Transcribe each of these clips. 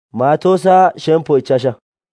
Maatoosa shemppo ichchasha.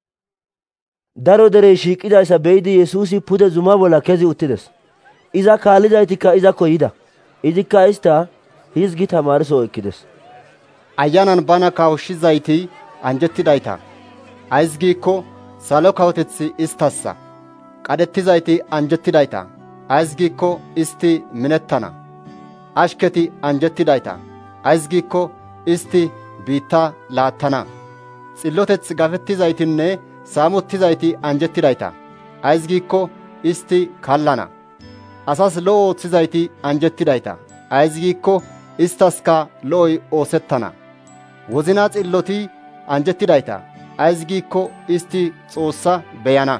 Daro derey shiiqidayssa be'idi Yesuusi pude zuma bolla kezi uttides. Iza kaallizaytikka izakko yida. Izikka istta hizgi tamaarso ekkides. Ayanan bana kawushshizayti anjettidayta. Ays giikko salo kawoteththi istassa. Qadhettizayti anjettidayta. Ays giikko isti minettana. Ashketi anjettidayta. Ays giikko isti biitta laattana. Xilloteth gafettizaytinne saamottizayti anjettidayta. Ays giikko isti kallana. Asas lo''o ooththizayti anjettidayta. Ays giikko istaska lo''oy oosettana. Wozina xilloti anjettidayta. Ays giikko isti Xoossa beyana.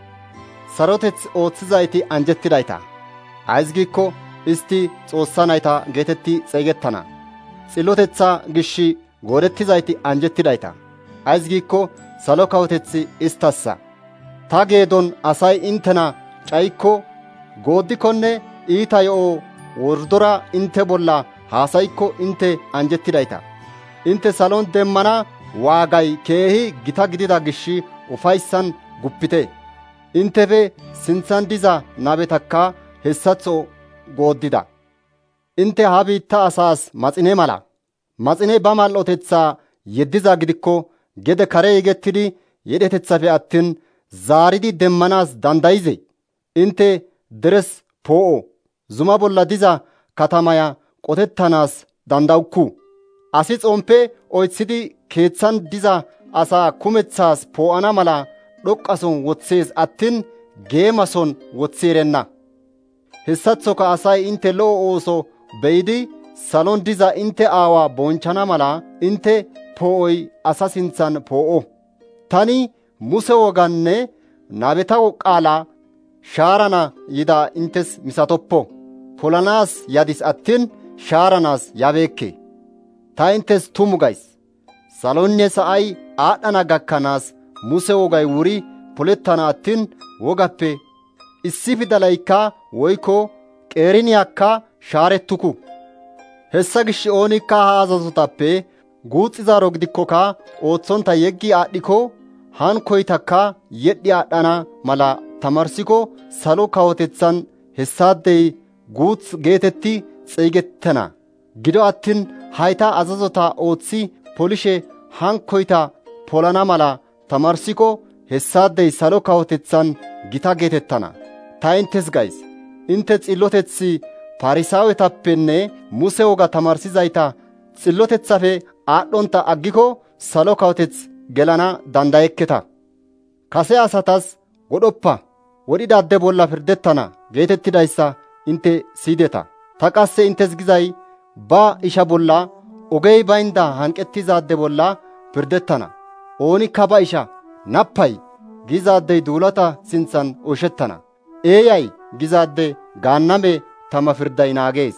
Saroteth ooththizayti anjettidayta. Ays giikko isti Xoossa nayta geetetti xeygettana. Xillotetha gishshi goodettizayti anjettidayta. Ays giikko salo kawoteththi istassa. Ta geedon asay inttena cayikko, gooddikonne iita yo'o wordora intte bolla haasayikko intte anjettidayta. Intte salon demmana waagay keehi gita gidida gishshi ufayssan guppite. Inttefe sinthan diza nabetakka hessatho gooddida. Intte ha biitta asaas maxine mala. Maxine ba mal''otethaa yeddiza gidikko gede kare yegettidi yedhetethafe attin zaaridi demmanaas dandayizee? Intte deres poo'o. Zuma bolla diza katamaya qotettanaas dandawukku. Asi xompe oythidi keeththan diza asaa kumethaas poo'ana mala dhoqqason woththees attin geemason woththi erenna. Hessaththoka asay intte lo''o ooso be'idi salon diza intte aawa bonchchana mala intte poo'oy asa sinthan poo'o. Tani Muse woganne nabeta qaala shaarana yida inttes misatoppo. Polanaas yadis attin shaaranaas yabeekke. Ta inttes tumu gays. Salonne sa'ay aadhdhana gakkanaas Muse wogay wuri polettana attin wogappe issi fidalaykka woykko qeeriniyakka shaarettuku. Hessa gishshi oonikka ha azazotappe guuxxizaaro gidikkoka ooththonta yeggi aadhdhiko, hankoytakka yedhdhi aadhdhana mala tamaarsiko salo kawotethan hessaadey guuth geetetti xeygettana. Gido attin hayta azazota ooththi polishe hankoyta polana mala tamaarsiko hessaadey salo kawotethan gita geetettana. Ta inttes gays, intte xilloteththi Farsaawetappenne Muse woga tamaarsizayta xillotethafe aadhdhonta aggiko salo kawoteth gelana dandayekketa. Kase asatas wodhoppa, wodhidaade bolla pirdettana geetettidayssa intte siyideta. Ta qasse inttes gizay, ba isha bolla ogey baynda hanqettizaade bolla pirdettana. Oonikka ba isha nappay gizaadey duulata sinthan oyshettana. Eeyay gizaade gaanname tama pirday naagees.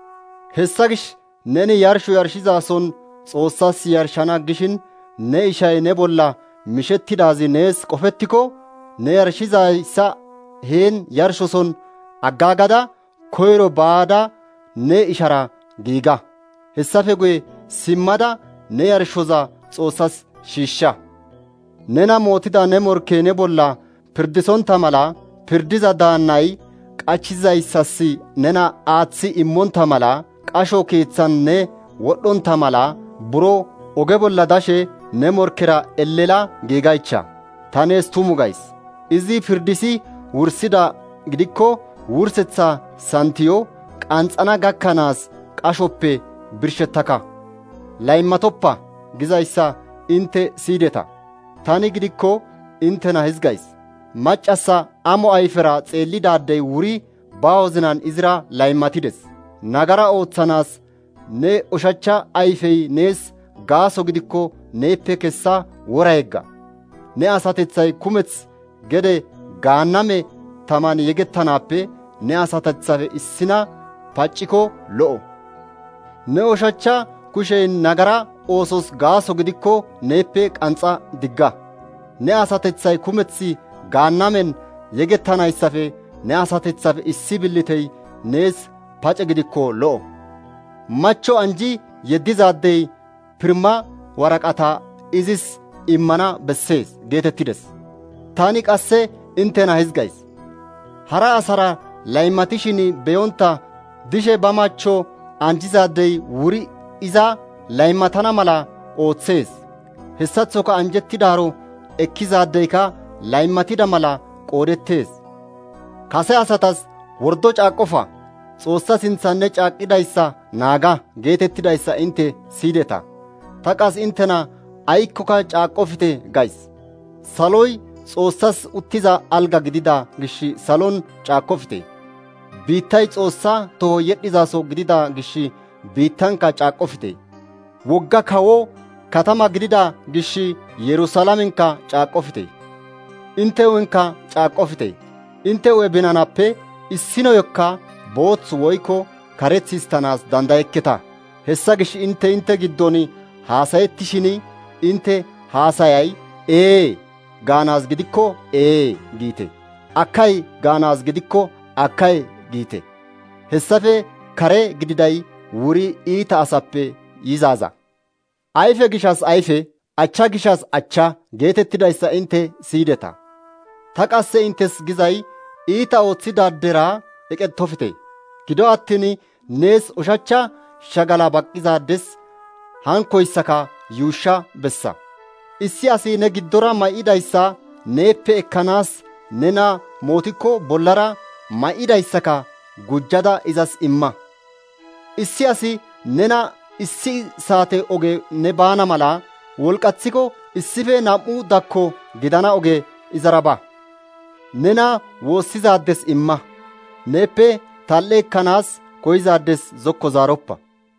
Hessa gish neni yarsho yarshizason Xoossas yarshana gishin ne ishay ne bolla mishettidaazi nees qofettiko, ne yarshizayssa heen yarshoson aggaagada koyro baada ne ishara giiga. Hessafe guye simmada ne yarshoza Xoossas shiishsha. Nena mootida ne morke ne bolla pirdisonta mala pirdiza daannay qachizayssas nena aaththi immonta mala, qasho keeththan ne wodhonta mala buro oge bolla dashe ne morkera ellela giigaycha. Ta nees tumu gays. Izi pirdisi wursida gidikko wursetha santiyo qanxana gakkanaas qashoppe birshettaka. Laymatoppa gizayssa intte siyideta. Tani gidikko inttena hizgays. Maccassa amo ayfera xeellidaadey wuri ba wozinan izira laymatides. Nagara ooththanaas ne ushachcha ayfey nees gaaso gidikko neeppe kessa wora yegga. Ne asatethay kumeth gede gaanname taman yegettanaappe ne asatethafe issina pacciko lo'o. Ne ushachcha kushey nagara oosos gaaso gidikko neeppe qanxa digga. Ne asatethay kumeth gaannamen yegettanayssafe ne asatethafe issi billitey nees pace gidikko lo'o. Macho anji yeddizaadey pirma waraqata izis immana bessees geetettides. Tani qasse intena hizgays. Hara asara laymatishin beyonta dishe ba macho anjizaadey wuri iza laymatana mala ooththees. Hessaththoka anjettidaaro ekkizaadeyka laymatida mala qoodettees. Kase asatas wordo caaqqofa, Xoossa sinthan ne caaqqidayssa naaga geetettidayssa intte siyideta. Ta qas intena aykkoka caaqqofite gays. Saloy Xoossas uttiza alga gidida gish salon caaqqofite. Biittay Xoossa toho yedhizaso gidida gish biittanka caaqqofite. Wogga kawo katama gidida gish Yerusaalamenka caaqqofite. Intte hu'enkka caaqqofite. Intte hu'e binanappe issinoyokka booth woykko kareth histanaas dandayekketa. Hessa gish intte giddon haasayettishin intte haasayay ee gaanaas gidikko ee giite. Akkay gaanaas gidikko akkay giite. Hessafe kare gididay wuri iita asappe yizaaza. Ayfe gishas ayfe, achcha gishas achcha geetettidayssa intte siyideta. Ta qasse inttes gizay iita ooththidaadera eqettofite. Gido attin nees ushachcha shagala baqqizaades hankoyssaka yuushsha bessa. Issi asi ne giddora may7idayssa neeppe ekkanaas nena mootikko bollara may7idayssaka gujjada izas imma. Issi asi nena issi saate oge ne baana mala wolqathiko issife nam7u dakko gidana oge izara ba. Nena woossizaades imma. Neeppe tal7e ekkanaas koyizaades zokko zaaroppa.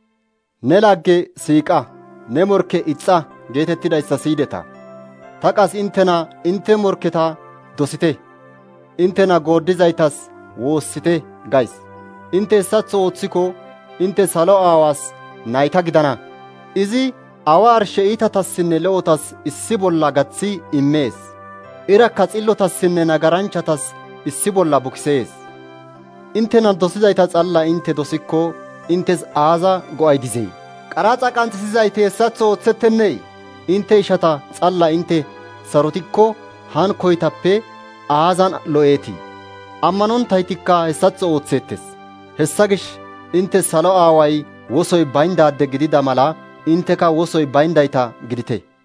Ne lagge siiqa, ne morke ixxa geetettidayssa siyideta. Ta qas intena intte morketa dosite. Intena gooddizaytas woossite gays. Intte hessatho ooththiko intte salo aawaas nayta gidana. Izi awa arshe iitatassinne lo7otas issi bolla gaththi immees. Irakka xillotassinne nagaranchatas issi bolla bukisees. Intena dosizayta xalla intte dosikko inttes aaza go'ay dizee? Qaraxa qanxisizayti hessatho oothtettennee? Intte ishata xalla intte sarotikko hankoytappe aazan lo'eetii? Ammanonttaytikka hessatho ooththeettes. Hessa gish intte salo aaway wosoy bayndaade gidida mala intteka wosoy bayndayta gidite.